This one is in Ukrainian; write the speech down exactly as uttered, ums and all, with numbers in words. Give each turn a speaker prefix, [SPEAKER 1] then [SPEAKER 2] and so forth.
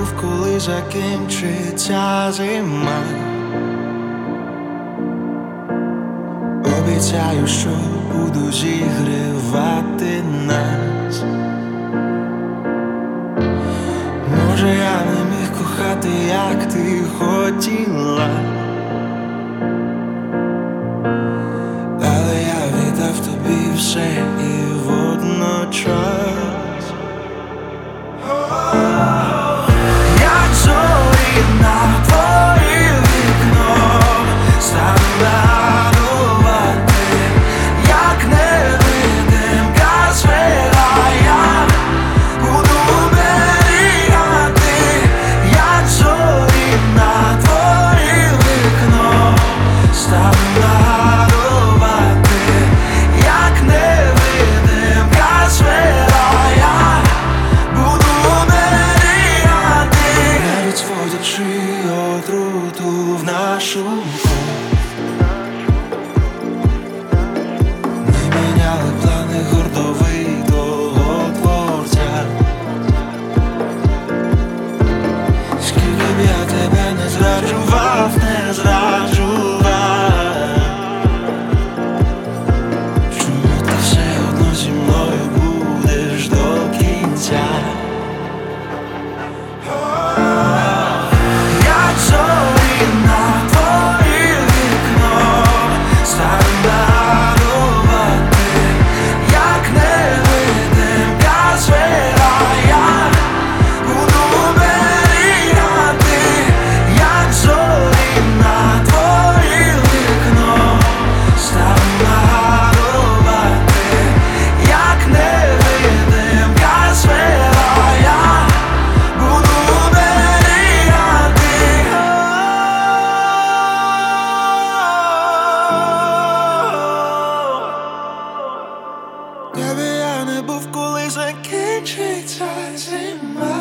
[SPEAKER 1] був, коли закінчиться зима. Обіцяю, що буду зігрівати нас. Може, я не міг кохати, як ти хотіла, але я віддав тобі все і водночас. Як зорі на твоє вікно стану радувати, як невидимка сфера, я буду оберігати. Як зорі на твоє вікно стану радувати, як невидимка сфера, я буду оберігати. Не відводячи отруту в нашу кров, ми міняли плани гордовитого творця. Скільки б я тебе не зраджував, не зраджував, чому ти все одно зі мною будеш до кінця? Як зорі на твоє вікно стану радувати, як невидимка сфера, я буду оберігати. Як зорі на твоє вікно стану радувати, як невидимка сфера, я буду оберігати. Де би я не був, коли закінчиться зима.